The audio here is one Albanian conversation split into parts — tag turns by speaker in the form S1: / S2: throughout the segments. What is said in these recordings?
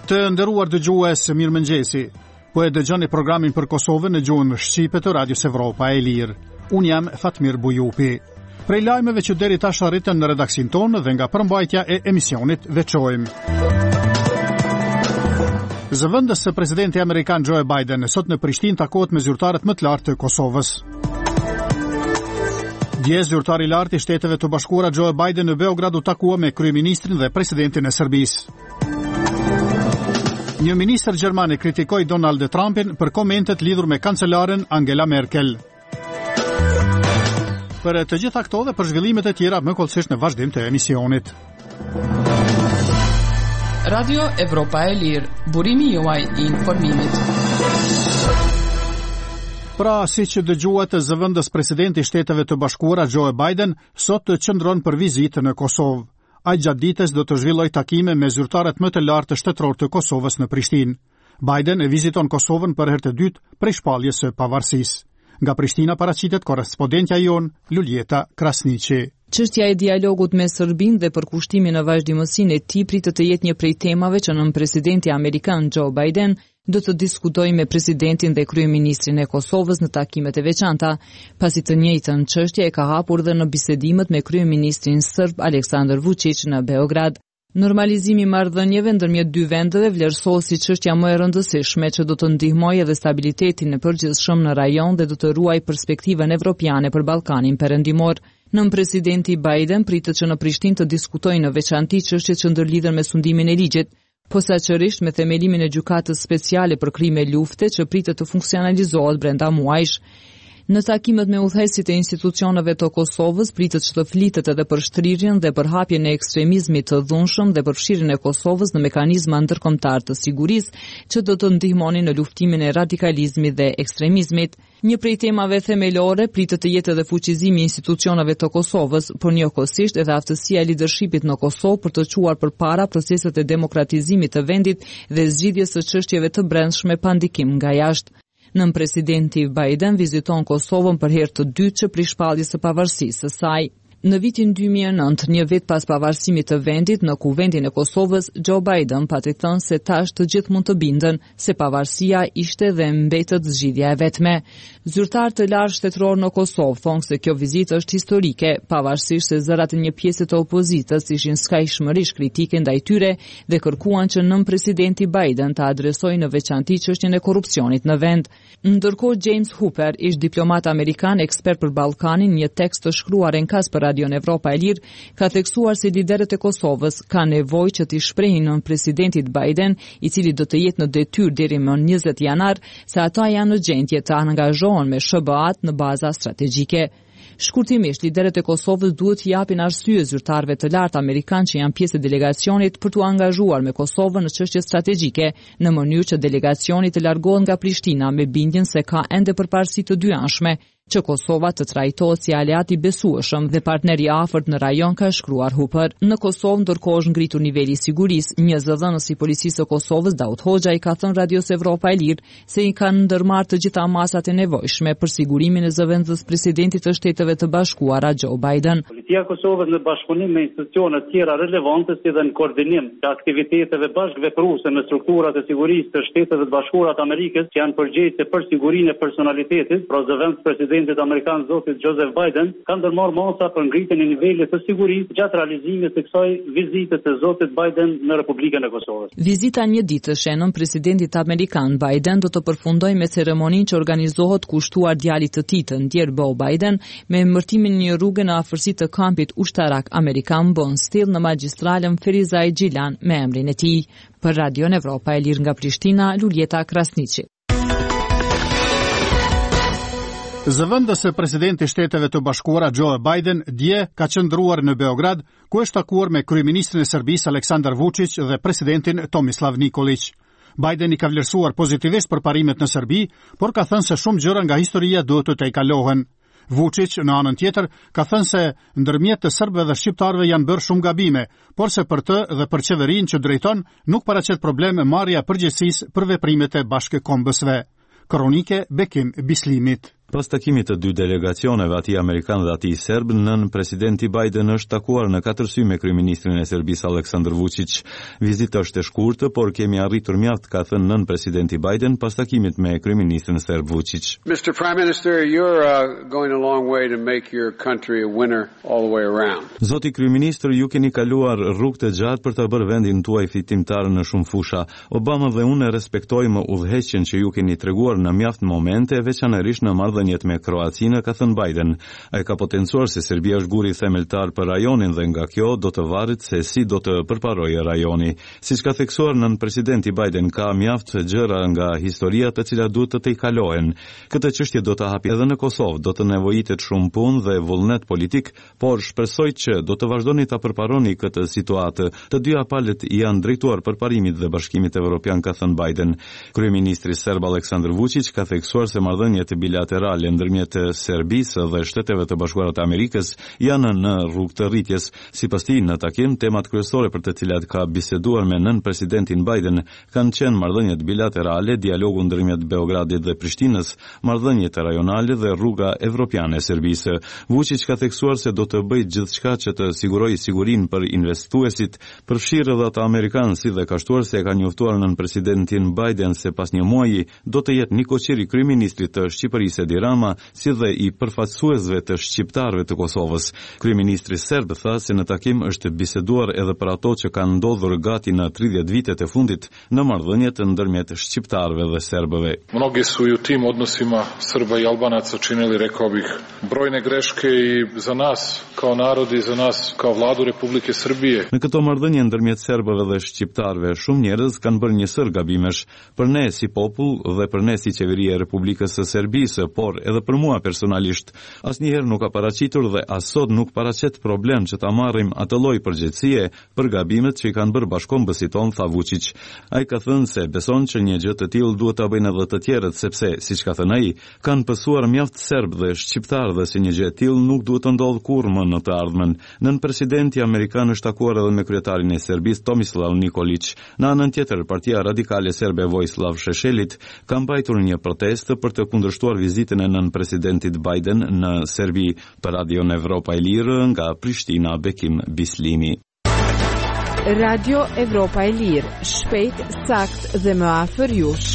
S1: Të nderuar dëgjues, mirëmëngjesi. Po e dëgjoni programin për Kosovën në gjuhën shqipe të Radios Evropa e Lirë. Unë jam Fatmir Bujupi. Prej lajmeve që deri tash arritën në redaksin tonë dhe nga përmbajtja e emisionit veçojmë. Zëvendës së presidenti amerikan Joe Biden sot në Prishtinë takohet me zyrtarët më të lartë të Kosovës. Dje zyrtari i lartë i Shteteve të Bashkuara Joe Biden në Beograd u takua me kryeministrin dhe presidentin e Serbisë. Një ministër gjerman e kritikoi Donald Trumpin për komentet lidhur me kancelaren Angela Merkel. Për të gjitha këto dhe për zhvillimet e tjera më kollësisht në vazhdim të emisionit.
S2: Radio Evropa e Lirë, burimi juaj i informimit.
S1: Pra, siç dëgjuat, zëvendës presidenti i Shteteve të Bashkuara Joe Biden sot qëndron për vizitë në Kosovë. Ai gjatë ditës do të zhvillojë takime me zyrtarët më të lartë shtetëror të Kosovës në Prishtinë. Biden e viziton Kosovën për herë të dytë prej shpalljes së pavarësisë. Nga Prishtina paraqitet korrespondentja jon Luljeta Krasniqi.
S3: Çështja e dialogut me Serbinë dhe përkushtimi në vazhdimësinë e tij pritet të jetë një prej temave që nën presidenti amerikan Joe Biden do të diskutojë me presidentin dhe kryeministrin e Kosovës në takimet e veçanta, pasi të njëjtën çështje e ka hapur dhe në bisedimet me kryeministrin serb Aleksandar Vučić në Beograd. Normalizimi i marrëdhënieve ndërmjet dy vendeve vlerësohet si çështja më e rëndësishme që do të ndihmojë edhe stabilitetin e përgjithshëm në rajon dhe do të ruajë perspektivën evropiane për Ballkanin perëndimor. Nën presidenti Biden pritet që në Prishtinë të diskutojë në veçantë çështjet që ndërlidhen me sundimin e ligjit, posaçërisht me themelimin e gjykatës speciale për krime lufte që pritet të funksionalizohet brenda muajsh. Në takimet me udhëheqësit e institucioneve të Kosovës pritet që të flitet edhe për shtrirjen dhe për hapjen e ekstremizmit të dhunshëm dhe për fshirjen e Kosovës në mekanizma ndërkombëtar të sigurisë që do të ndihmonin në luftimin e radikalizmit dhe ekstremizmit. Një prej temave themelore pritet të jetë edhe fuqizimi i institucioneve të Kosovës, por njëkohësisht edhe aftësia e lidershipit në Kosovë për të çuar përpara proceset e demokratizimit të vendit dhe zgjidhjes së çështjeve të brendshme pa ndikim nga jashtë. Nën presidenti Biden viziton Kosovën për herë të dytë që prej shpalljes së pavarësisë së saj. Në vitin 2009, një vit pas pavarësimit të vendit në Kuvendin e Kosovës, Joe Biden pati thënë se tash të gjithë mund të bindën se pavarësia ishte dhe mbetet zgjidhja e vetme. Zyrtarë të lartë shtetëror në Kosovë thonë se kjo vizitë është historike, pavarësisht se zërat e një pjesë të opozitës ishin skajshmërisht kritike ndaj tyre dhe kërkuan që nën presidenti Biden të adresojë në veçantë çështjen e korrupsionit në vend. Ndërkohë James Hooper, ish diplomat amerikan ekspert për Ballkanin, një tekst të shkruar enkas për Radio Evropa e Lirë, ka theksuar se liderët e Kosovës ka nevojë që t'i shprehin nën presidentit Biden, i cili do të jetë në detyrë deri më 20 janar, se ata janë në gjendje të angazhohen me SBA-t në baza strategjike. Shkurtimisht, liderët e Kosovës duhet t'i japin arsye zyrtarëve të lartë amerikan që janë pjesë e delegacionit për t'u angazhuar me Kosovën në çështje strategjike, në mënyrë që delegacioni të largohet nga Prishtina me bindjen se ka ende përparësi të dyanshme që Kosova të trajtohet si aleat i besueshëm dhe partner i afërt në rajon, ka shkruar Hooper. Në Kosovë ndërkohë është ngritur niveli i sigurisë. Një zëdhënës i policisë së Kosovës, Daud Hoxha, i ka thënë Radios Evropa e Lirë se i kanë ndërmarrë të gjitha masat e nevojshme për sigurimin e zëvendës presidentit të Shteteve të Bashkuara Joe Biden.
S4: Policia e Kosovës në bashkëpunim me institucione të tjera relevante si dhe në koordinim të aktiviteteve bashkëvepruese në strukturat e sigurisë të Shteteve të Bashkuara të Amerikës që janë përgjegjëse për sigurinë e personalitetit, pra zëvendës presidentit amerikan zotit Joseph Biden kanë ndërmarrë masa për ngritjen e nivelit të sigurisë gjatë realizimit të kësaj vizite të zotit Biden në Republikën e Kosovës.
S3: Vizita njëditëshe nën presidentit amerikan Biden do të përfundojë me ceremoninë që organizohet kushtuar djalit të tij të ndjer Beau Biden me emërtimin një rruge në afërsi të kampit ushtarak amerikan Bon Still në magjistralën Ferizaj Gjilan me emrin e tij. Për Radio Evropa e Lirë nga Prishtina, Luljeta Krasniqi.
S1: Zëvendës e presidenti i Shteteve të Bashkuara Joe Biden dje ka qëndruar në Beograd, ku është takuar me kryeministrin e Serbisë Aleksandar Vučić dhe presidentin Tomislav Nikolić. Biden i ka vlerësuar pozitivisht përparimet në Serbi, por ka thënë se shumë gjëra nga historia duhet të tejkalohen. Vučić në anën tjetër ka thënë se ndërmjet të serbëve dhe shqiptarëve janë bërë shumë gabime, por se për të dhe për qeverinë që drejton nuk paraqet probleme marrja përgjegjësisë për veprimet e bashkëkombësve. Kronike Bekim Bislimit.
S5: Pas takimit të dy delegacioneve, ati amerikan dhe ati serb, nën presidenti Biden është takuar në 4 sy me kryeministrin e Serbisë Aleksandar Vučić. Vizita është e shkurtë, por kemi arritur mjaft, ka thënë nën presidenti Biden pas takimit me kryeministrin serb Vučić.
S6: Mr. Prime Minister, you're going a long way to make your country a winner all the way around.
S5: Zoti kryeministër, ju keni kaluar rrugë të gjatë për të bërë vendin tuaj fitimtar në shumë fusha. Obama dhe unë respektojmë udhëheqjen që ju keni treguar në mjaft momente, veçanërisht në marrëdhëniet me Kroacinë, ka thënë Biden. Ai ka potencuar se Serbia është guri themeltar për rajonin dhe nga kjo do të varet se si do të përparojë rajoni. Siç ka theksuar nën presidenti Biden, ka mjaft gjëra nga historia të cilat duhet të tejkalohen. Këtë çështje do të hapi edhe në Kosovë, do të nevojitet shumë punë dhe vullnet politik, por shpresoj që do të vazhdoni ta përparoni këtë situatë. Të dyja palët janë drejtuar përparimit dhe bashkimit evropian, ka thënë Biden. Kryeministri serb Aleksandar Vučić ka theksuar se marrëdhëniet bilaterale ndërmjet Serbisë dhe Shteteve të Bashkuara të Amerikës janë në rrugë të rritjes. Sipas tij, në takim, temat kryesore për të cilat ka biseduar me nën presidentin Biden kanë qenë marrëdhëniet bilaterale, dialogu ndërmjet Beogradit dhe Prishtinës, marrëdhëniet rajonale dhe rruga evropiane e Serbisë. Vučić ka theksuar se do të bëjë gjithçka që të sigurojë sigurinë për investuesit, përfshirë edhe ata amerikanë, si dhe ka shtuar se ka njoftuar nën presidentin Biden se pas një muaji do të jetë Nikoqiri kryeministrit të Shqipërisë Edi Rama, si dhe i përfaqësuesve të shqiptarëve të Kosovës. Kryeministri serb tha se në takim është biseduar edhe për ato që kanë ndodhur gati në 30 vitet e fundit në marrëdhëniet ndërmjet shqiptarëve dhe serbëve.
S7: Mnogi su i u tim odnosima Srba i Albanaca činili, rekao bih, brojne greške i za nas kao narod i za nas kao vladu Republike Srbije.
S5: Në këto marrëdhënie ndërmjet serbëve dhe shqiptarëve, shumë njerëz kanë bërë një sër gabimesh, për ne si popull dhe për ne si qeveria e Republikës së Serbisë, por edhe për mua personalisht. Asnjëherë nuk ka paraqitur dhe as sot nuk paraqet problem që ta marrim atë lloj përgjegjësie për gabimet që i kanë bërë bashkombësit tonë, tha Vučić. Ai ka thënë se beson që një gjë të tillë duhet ta bëjnë edhe të tjerët, sepse, siç ka thënë ai, kanë pësuar mjaft serb dhe shqiptar dhe si një gjë e tillë nuk duhet të ndodhë kurrë më në të ardhmen. Nën presidenti amerikan është takuar edhe me kryetarin e Serbisë Tomislav Nikolić. Në anën tjetër, Partia Radikale Serbe Vojislav Šešelj ka mbajtur një protestë për të kundërshtuar vizitën e nën presidentit Biden në Serbi. Për Radion Evropa e Lirë nga Prishtina, Bekim Bislimi.
S8: Radio Evropa e Lirë, shpejt, sakt dhe më afër jush.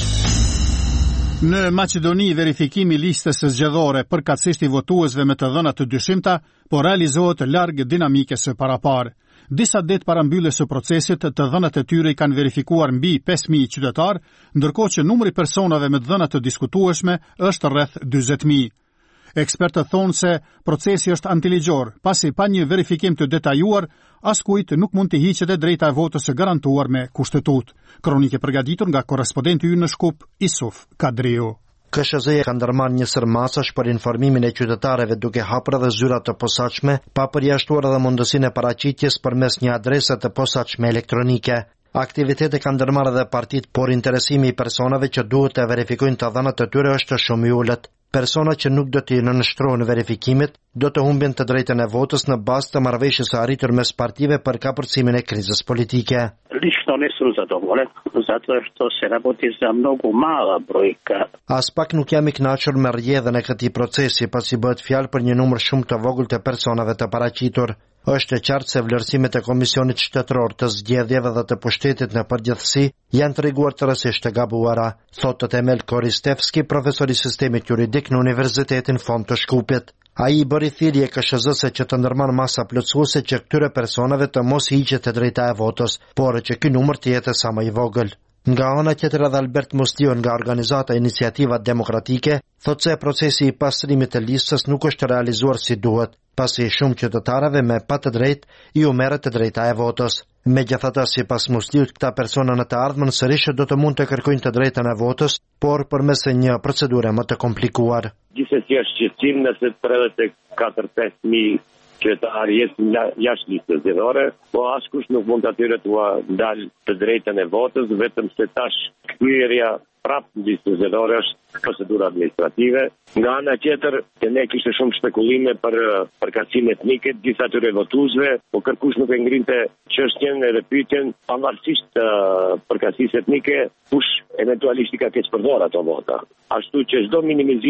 S1: Në Maqedoni, verifikimi listës së zgjedhore përkatësisht i votuesve me të dhëna të dyshimta, po realizohet larg dinamikës së paraparë. Disa ditë para mbylljes së procesit, të dhënat e tyre i kanë verifikuar mbi 5.000 qytetar, ndërkohë që numri personave me dhëna të diskutueshme është rreth 40.000. Ekspertët thonë se procesi është antiligjor, pasi pa një verifikim të detajuar, askujt nuk mund të hiqet e drejta e votës së garantuar me kushtetut. Kronike përgatitur nga korrespondenti ynë në Shkup, Isuf Kadriu.
S9: KSZ ka ndërmarrë një sër masash për informimin e qytetarëve duke hapur edhe zyra të posaçme, pa përjashtuar edhe mundësinë e paraqitjes përmes një adrese të posaçme elektronike. Aktivitete kanë ndërmarrë edhe partitë, por interesimi i personave që duhet të verifikojnë të dhënat e tyre është shumë i ulët. Persona që nuk do të nënshtrohen verifikimit do të humbin të drejtën e votës në bazë të marrëveshjes së arritur mes partive për kapërcimin e krizës politike.
S10: Lično nisam zadovoljan, zato što se radi za mnogo mala brojka.
S9: As pak nuk jam i kënaqur me rrjedhën e këtij procesi, pasi bëhet fjalë për një numër shumë të vogël të personave të paraqitur. Është e qartë se vlerësimet e Komisionit Shtetëror të Zgjedhjeve dhe të Pushtetit në përgjithësi janë treguar të rësisht të gabuara, thotë Temel Koristevski, profesor i sistemit juridik në Universitetin Fond të Shkupit. Ai i bëri thirrje KSZ-së që të ndërmarrë masa plotësuese që këtyre personave të mos hiqet e drejta e votës, por që ky numër të jetë sa më i vogël. Nga ana tjetër edhe Albert Musliu nga organizata Iniciativa Demokratike thotë se procesi i pastrimit të listës nuk është realizuar si duhet, pasi shumë qytetarëve me pa të drejtë i u merret të drejta e votës. Megjithatë, sipas Musliut, këta persona në të ardhmen sërish do të mund të kërkojnë të drejtën e votës, por përmes një procedure më të komplikuar.
S10: Gjithsesi është qëtësim nëse të 4-5.000 qytetarë jetë jashtë listës zgjedhore, po askush nuk mund atyre t'ua dalë të drejtën e votës, vetëm se tash kthyrja prapë në listën zgjedhore është procedura administrative. Nga ana tjetër, ne kishte shumë spekulime për përkatësinë etnike të gjithë atyre votuesve, po kërkush nuk e ngrinte çështjen edhe pyetjen pavarësisht përkatësisë etnike, kush eventualisht i ka keq përdorur ato vota. Ashtu që çdo minimizim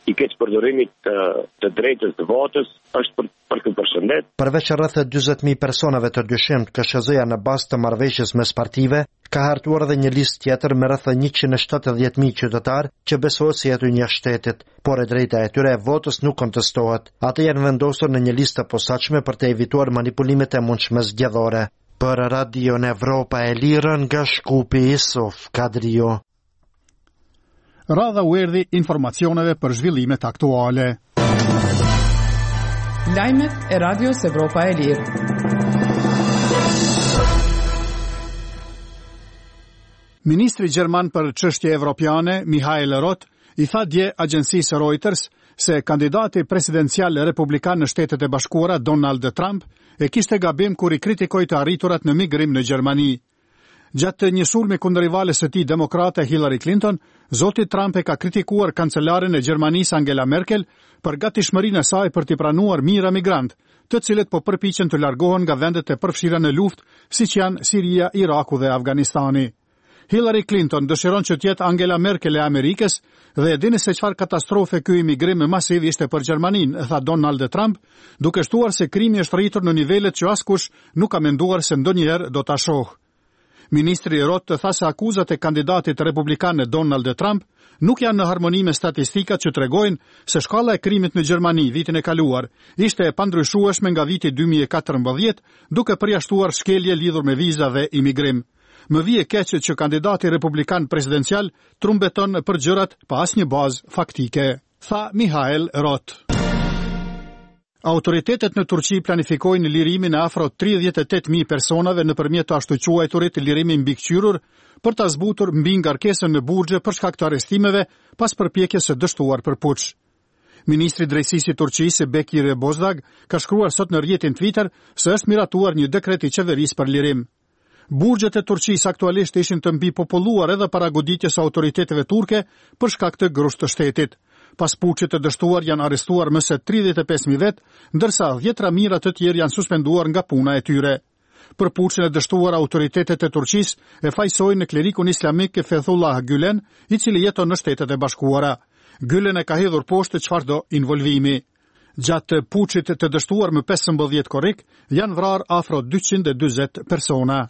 S10: i keq përdorimit të drejtës të votës është për të përshëndet.
S9: Përveç rreth 40.000 personave të dyshimt, KSZ-ja në bazë të marrëveshjes mes partive ka hartuar edhe një listë tjetër me rreth 170.000 qytetarë që besohet se jetojnë jashtë shtetit, por e drejta e tyre e votës nuk kontestohet. Ata janë vendosur në një listë të posaçme për të evituar manipulimet e mundshme zgjedhore. Për Radio Evropa e Lirë nga Shkupi Isuf Kadrio.
S1: Radha u erdhi informacioneve për zhvillimet aktuale.
S2: Lajmet e Radios Evropa e Lirë.
S1: Ministri Gjerman për çështje evropiane, Michael Roth, i tha dje agjencisë Reuters se kandidati presidencial republikan në Shtetet e Bashkuara, Donald Trump, e kishte gabim kur i kritikoi të arriturat në migrim në Gjermani. Gjatë një sulmi kundër rivales së tij demokrate Hillary Clinton, zoti Trump e ka kritikuar kancelaren e Gjermanisë Angela Merkel për gatishmërinë e saj për t'i pranuar mijëra migrant, të cilët po përpiqen të largohen nga vendet e përfshira në luftë, siç janë Siria, Iraku dhe Afganistani. Hillary Clinton dëshiron që t'jetë Angela Merkel e Amerikës dhe e dini se çfarë katastrofe ky imigrim masiv ishte për Gjermaninë, tha Donald Trump, duke shtuar se krimi është rritur në nivelet që askush nuk ka menduar se ndonjëherë do ta shohë. Ministri Roth tha se akuzat e kandidatit republikan Donald Trump nuk janë në harmoni me statistikat që tregojnë se shkalla e krimit në Gjermani vitin e kaluar ishte e pandryshueshme nga viti 2014, duke përjashtuar shkelje lidhur me viza dhe imigrim. Më vije keq që kandidati republikan presidencial trumbeton për gjërat pa asnjë bazë faktike, tha Michael Roth. Autoritetet në Turqi planifikojnë lirimin e afro 38.000 personave nëpërmjet të ashtu quajturit lirimi mbikëqyrur për ta zbutur mbi ngarkesën në burgje për shkak të arrestimeve pas përpjekjes së dështuar për puç. Ministri drejtësisë i Turqisë Bekir Bozdag ka shkruar sot në rrjetin Twitter se është miratuar një dekret i qeverisë për lirim. Burgjet e Turqisë aktualisht ishin të mbipopulluar edhe para goditjes së autoriteteve turke për shkak të grusht të shtetit. Pas puçit të dështuar janë arrestuar më së 35.000 vet, ndërsa 10 mijëra të tjerë janë suspenduar nga puna e tyre. Për puçin e dështuar, autoritetet e Turqisë e fajsojnë në klerikun islamik Fethullah Gülen, i cili jeton në Shtetet e Bashkuara. Gülen e ka hedhur poshtë çfarëdo involvimi. Gjatë puçit të dështuar më 15 korrik, janë vrarë afro 240 persona.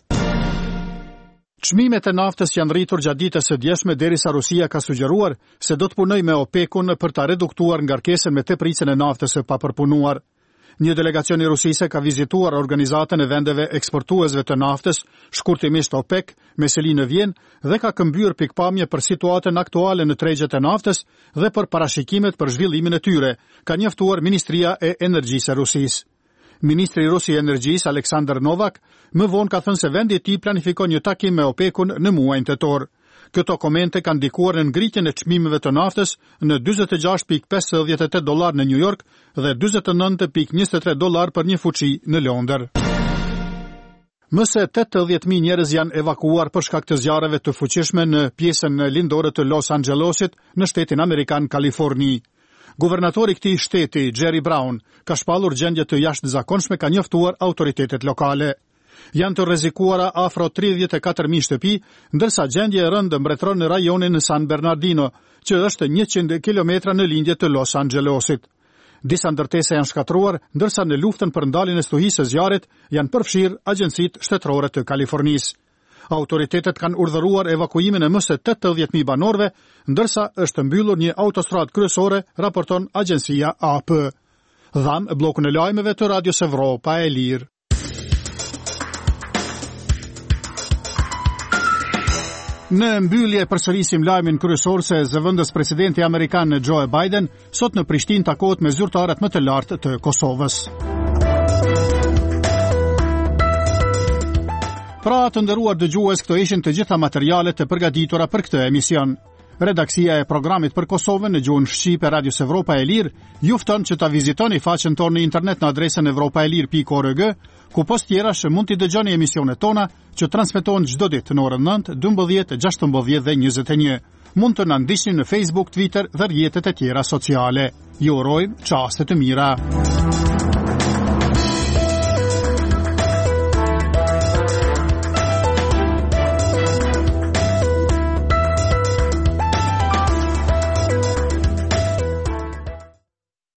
S1: Çmimet e naftës janë rritur gjatë ditës së djeshme derisa Rusia ka sugjeruar se do të punojë me OPEC-un për ta reduktuar ngarkesën me tepëricën e naftës së papërpunuar. Një delegacion i Rusisë ka vizituar organizatën e vendeve eksportuesve të naftës, shkurtimisht OPEC, me seli në Vjenë dhe ka këmbyer pikpamje për situatën aktuale në tregjet e naftës dhe për parashikimet për zhvillimin e tyre, ka njoftuar Ministria e Energjisë e Rusisë. Ministri Rus i Energjisë Aleksandr Novak më vonë ka thënë se vendi i tij planifikon një takim me OPEC-un në muajin tetor. Këto komente kanë ndikuar në ngritjen e çmimeve të naftës në $46.58 në New York dhe $49.23 për një fuqi në Londër. Më se 80.000 njerëz janë evakuuar për shkak të zjarreve të fuqishme në pjesën lindore të Los Angelesit në shtetin amerikan Kaliforni. Guvernatori i këtij shteti, Jerry Brown, ka shpallur gjendje të jashtëzakonshme, ka njoftuar autoritetet lokale. Janë të rrezikuara afro 34.000 shtëpi, ndërsa gjendje e rëndë mbretëron në rajonin San Bernardino, që është 100 kilometra në lindje të Los Angelesit. Disa ndërtese janë shkatruar, ndërsa në luftën për ndaljen e stuhisë së zjarrit janë përfshirë agjencitë shtetërore të Kalifornisë. Autoritetet kanë urdhëruar evakuimin e më së 80.000 banorëve, ndërsa është mbyllur një autostradë kryesore, raporton agjencia AP. Dham bllokun e lajmeve të Radios Evropa e Lirë. Në mbyllje përsërisim lajmin kryesor se zëvendës presidenti amerikan Joe Biden sot në Prishtinë takohet me zyrtarët më të lartë të Kosovës. Pra të nderuar dëgjues, këto ishin të gjitha materialet të përgatitura për këtë emision. Redaksia e programit për Kosovën në gjuhën shqipe Radios Evropa e Lirë ju fton që ta vizitoni faqen tonë në internet në adresën evropaelir.org, ku post tjerash mund t'i dëgjoni emisionet tona që transmetohen çdo ditë në orën 9, 12, 16 dhe 21. Mund të na ndiqni në Facebook, Twitter dhe rrjetet e tjera sociale. Ju urojmë çaste të mira.